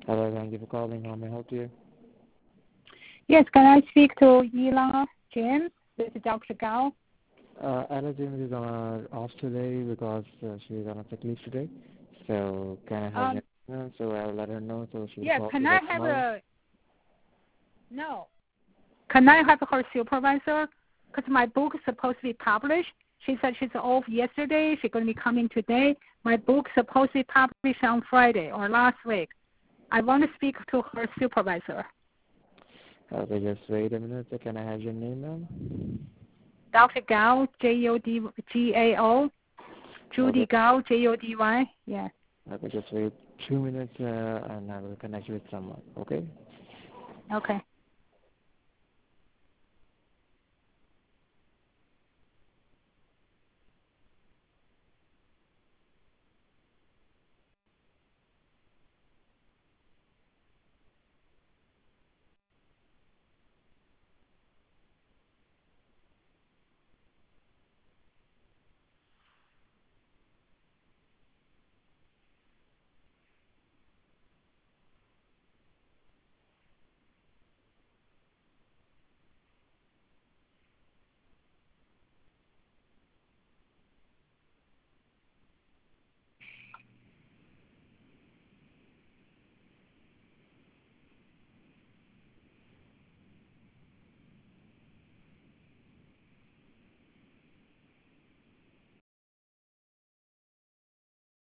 Hello, thank you for calling. How may I help you? Yes, can I speak to Ela James? This is Dr. Gao. Ella James is off today because she's on a sick leave today. So can I have your name? So I'll let her know so she'll Yeah, call can you I back have tomorrow. no. Can I have her supervisor? Because my book is supposed to be published. She said she's off yesterday. She's going to be coming today. My book's supposed to be published on Friday or last week. I want to speak to her supervisor. Okay, just wait a minute. So can I have your name, ma'am? Dr. Gao, G-A-O. Judy Okay. Gao, J-U-D-Y. Yeah. Okay, just wait 2 minutes and I will connect you with someone. Okay? Okay.